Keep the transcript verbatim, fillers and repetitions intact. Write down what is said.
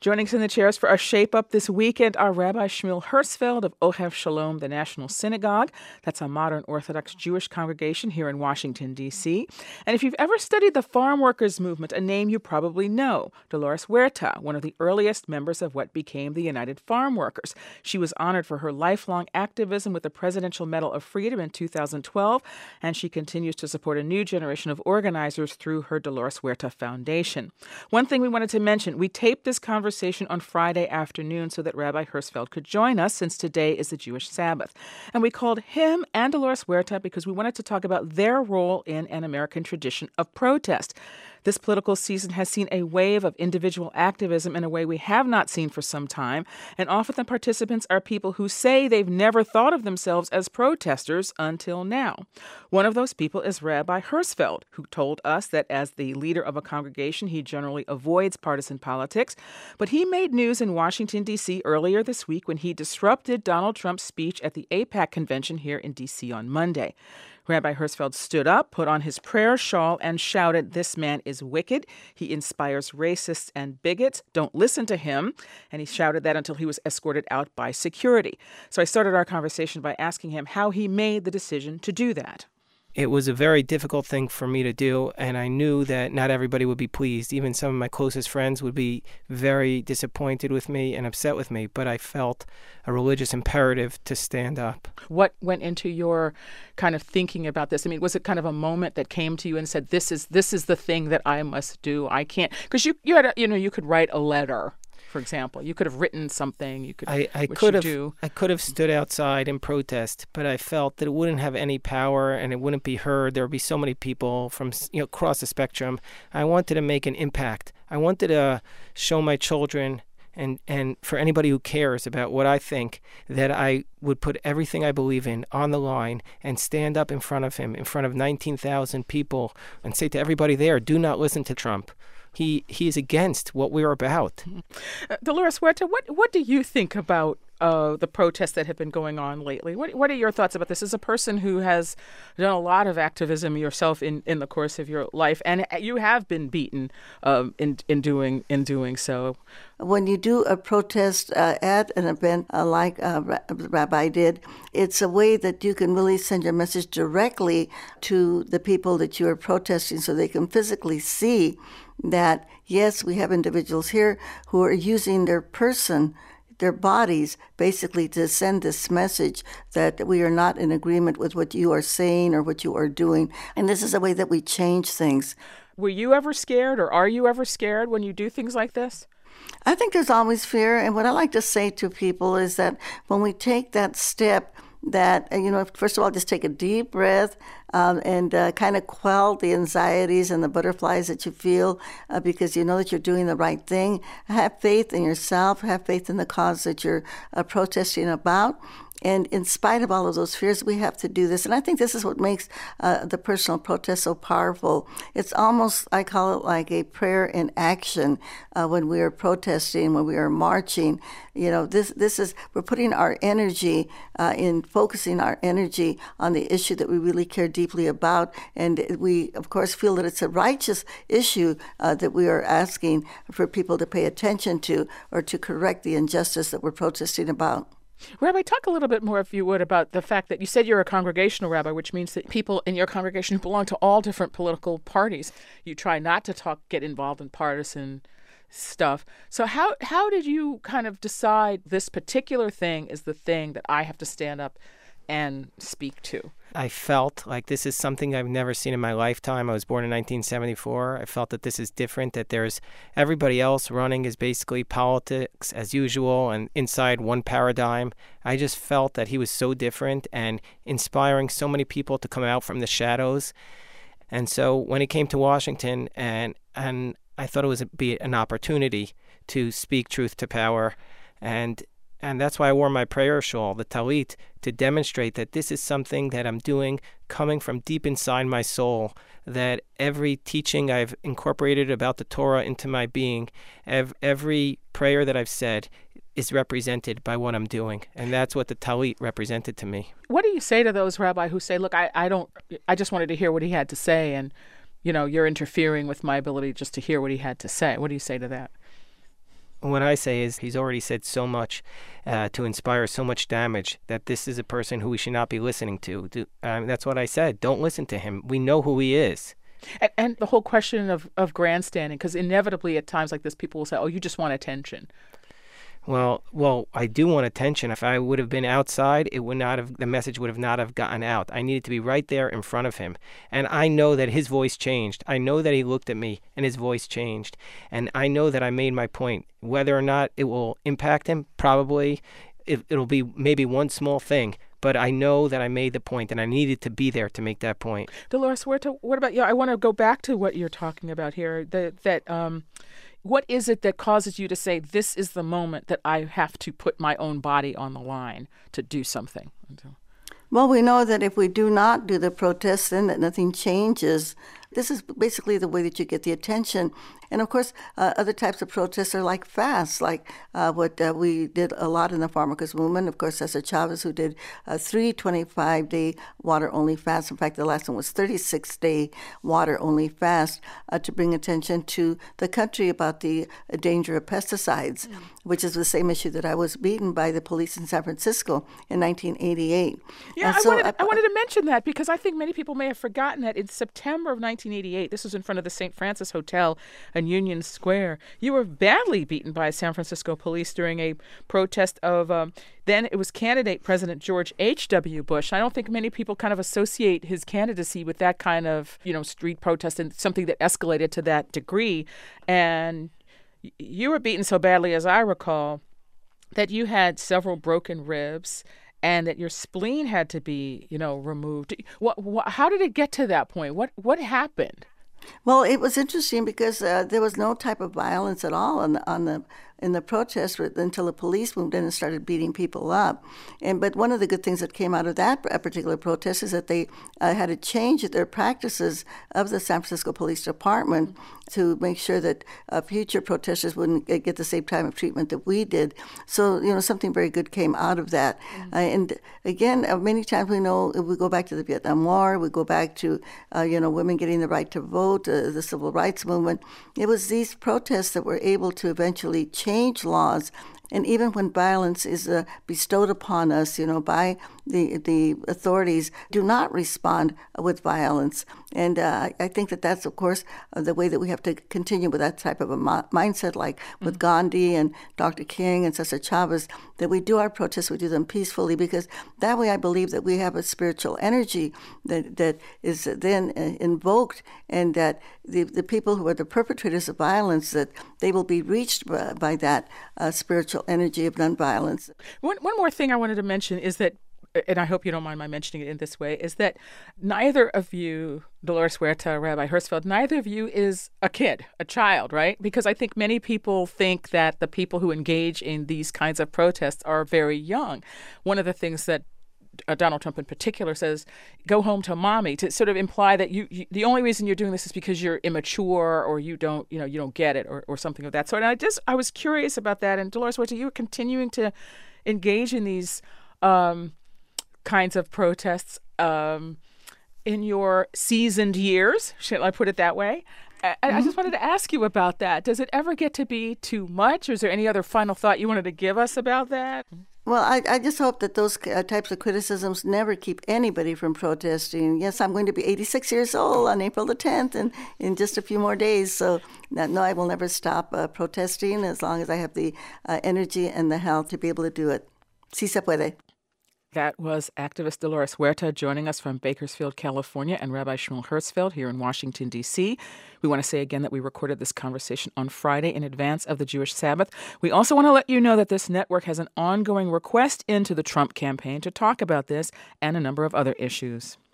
Joining us in the chairs for our Shape Up this weekend are Rabbi Shmuel Hirsfeld of Ohev Shalom, the National Synagogue. That's a modern Orthodox Jewish congregation here in Washington, D C. And if you've ever studied the farm workers movement, a name you probably know, Dolores Huerta, one of the earliest members of what became the United Farm Workers. She was honored for her lifelong activism with the Presidential Medal of Freedom in two thousand twelve, and she continues to support a new generation of organizers through her Dolores Huerta Foundation. One thing we wanted to mention, we taped this conversation on Friday afternoon so that Rabbi Hirsfeld could join us, since today is the Jewish Sabbath. And we called him and Dolores Huerta because we wanted to talk about their role in an American tradition of protest. This political season has seen a wave of individual activism in a way we have not seen for some time, and often the participants are people who say they've never thought of themselves as protesters until now. One of those people is Rabbi Hirsfeld, who told us that as the leader of a congregation, he generally avoids partisan politics, but he made news in Washington, D C earlier this week when he disrupted Donald Trump's speech at the AIPAC convention here in D C on Monday. Rabbi Hirsfeld stood up, put on his prayer shawl, and shouted, "This man is wicked. He inspires racists and bigots. Don't listen to him." And he shouted that until he was escorted out by security. So I started our conversation by asking him how he made the decision to do that. It was a very difficult thing for me to do, and I knew that not everybody would be pleased. Even some of my closest friends would be very disappointed with me and upset with me, but I felt a religious imperative to stand up. What went into your kind of thinking about this? I mean, was it kind of a moment that came to you and said, this is this is the thing that I must do? I can't, because you you had a, you know, you could write a letter. For example, you could have written something. You could. I, I could have. Do. I could have stood outside in protest, but I felt that it wouldn't have any power and it wouldn't be heard. There would be so many people from you know across the spectrum. I wanted to make an impact. I wanted to show my children and and for anybody who cares about what I think, that I would put everything I believe in on the line and stand up in front of him, in front of nineteen thousand people, and say to everybody there, "Do not listen to Trump. He he is against what we're about." Uh, Dolores Huerta, what what do you think about uh, the protests that have been going on lately? What what are your thoughts about this? As a person who has done a lot of activism yourself in, in the course of your life, and you have been beaten um, in in doing in doing so. When you do a protest uh, at an event uh, like uh, Rabbi did, it's a way that you can really send your message directly to the people that you are protesting, so they can physically see that, yes, we have individuals here who are using their person, their bodies, basically to send this message that we are not in agreement with what you are saying or what you are doing. And this is a way that we change things. Were you ever scared, or are you ever scared when you do things like this? I think there's always fear. And what I like to say to people is that when we take that step, that, you know, first of all, just take a deep breath um, and uh, kind of quell the anxieties and the butterflies that you feel uh, because you know that you're doing the right thing. Have faith in yourself. Have faith in the cause that you're uh, protesting about. And in spite of all of those fears, we have to do this. And I think this is what makes uh, the personal protest so powerful. It's almost, I call it like a prayer in action uh, when we are protesting, when we are marching. You know, this this is, we're putting our energy uh, in focusing our energy on the issue that we really care deeply about. And we, of course, feel that it's a righteous issue uh, that we are asking for people to pay attention to or to correct the injustice that we're protesting about. Rabbi, talk a little bit more, if you would, about the fact that you said you're a congregational rabbi, which means that people in your congregation who belong to all different political parties, you try not to talk, get involved in partisan stuff. So how how did you kind of decide this particular thing is the thing that I have to stand up and speak to? I felt like this is something I've never seen in my lifetime. I was born in nineteen seventy-four. I felt that this is different, that there's everybody else running is basically politics as usual and inside one paradigm. I just felt that he was so different and inspiring so many people to come out from the shadows. And so when he came to Washington, and and I thought it was a, be an opportunity to speak truth to power. And And that's why I wore my prayer shawl, the talit, to demonstrate that this is something that I'm doing coming from deep inside my soul, that every teaching I've incorporated about the Torah into my being, ev- every prayer that I've said is represented by what I'm doing. And that's what the talit represented to me. What do you say to those, Rabbi, who say, look, I, I don't, I just wanted to hear what he had to say, and, you know, you're interfering with my ability just to hear what he had to say. What do you say to that? What I say is he's already said so much uh, to inspire so much damage that this is a person who we should not be listening to. Do, um, that's what I said. Don't listen to him. We know who he is. And, and the whole question of, of grandstanding, because inevitably at times like this, people will say, oh, you just want attention. Well, well, I do want attention. If I would have been outside, it would not have. The message would have not have gotten out. I needed to be right there in front of him, and I know that his voice changed. I know that he looked at me and his voice changed, and I know that I made my point. Whether or not it will impact him, probably it, it'll be maybe one small thing. But I know that I made the point, and I needed to be there to make that point. Dolores Huerta, what about you? I want to go back to what you're talking about here. The, that um, what is it that causes you to say, this is the moment that I have to put my own body on the line to do something? Well, we know that if we do not do the protests, then that nothing changes. This is basically the way that you get the attention. And of course, uh, other types of protests are like fasts, like uh, what uh, we did a lot in the farm workers movement. Of course, Cesar Chavez, who did uh, three twenty-five day water-only fasts. In fact, the last one was thirty-six day water-only fast uh, to bring attention to the country about the uh, danger of pesticides, mm. which is the same issue that I was beaten by the police in San Francisco in nineteen eighty-eight. Yeah, I, so, wanted, uh, I wanted to mention that because I think many people may have forgotten that in September of nineteen eighty-eight, this was in front of the Saint Francis Hotel in Union Square, you were badly beaten by San Francisco police during a protest of, um, then it was candidate President George H W. Bush. I don't think many people kind of associate his candidacy with that kind of, you know, street protest and something that escalated to that degree. And you were beaten so badly, as I recall, that you had several broken ribs and that your spleen had to be, you know, removed. What, what, how did it get to that point? What what happened? Well, it was interesting because uh, there was no type of violence at all on the, on the in the protest until the police moved in and started beating people up. And but one of the good things that came out of that particular protest is that they uh, had to change their practices of the San Francisco Police Department to make sure that uh, future protesters wouldn't get the same type of treatment that we did. So, you know, something very good came out of that. Mm-hmm. Uh, and again, uh, many times we know we go back to the Vietnam War, we go back to, uh, you know, women getting the right to vote, uh, the civil rights movement. It was these protests that were able to eventually change change laws. And even when violence is uh, bestowed upon us, you know, by the the authorities, do not respond with violence. And uh, I think that that's, of course, uh, the way that we have to continue with that type of a mo- mindset, like with mm-hmm. Gandhi and Doctor King and Cesar Chavez, that we do our protests, we do them peacefully, because that way I believe that we have a spiritual energy that, that is then uh, invoked, and that the, the people who are the perpetrators of violence, that they will be reached by, by that uh, spiritual energy of nonviolence. One, one more thing I wanted to mention is that, and I hope you don't mind my mentioning it in this way, is that neither of you, Dolores Huerta, Rabbi Hirschfeld, neither of you is a kid, a child, right? Because I think many people think that the people who engage in these kinds of protests are very young. One of the things that Uh, Donald Trump in particular says, go home to mommy, to sort of imply that you, you the only reason you're doing this is because you're immature or you don't, you know, you don't get it or, or something of that sort. And I just, I was curious about that. And Dolores Huerta, you were continuing to engage in these um, kinds of protests um, in your seasoned years, shall I put it that way? I, mm-hmm. I just wanted to ask you about that. Does it ever get to be too much? Or is there any other final thought you wanted to give us about that? Well, I, I just hope that those uh, types of criticisms never keep anybody from protesting. Yes, I'm going to be eighty-six years old on April the tenth, and in just a few more days. So, no, I will never stop uh, protesting as long as I have the uh, energy and the health to be able to do it. Si se puede. That was activist Dolores Huerta joining us from Bakersfield, California, and Rabbi Shmuel Hirschfeld here in Washington, D C. We want to say again that we recorded this conversation on Friday in advance of the Jewish Sabbath. We also want to let you know that this network has an ongoing request into the Trump campaign to talk about this and a number of other issues.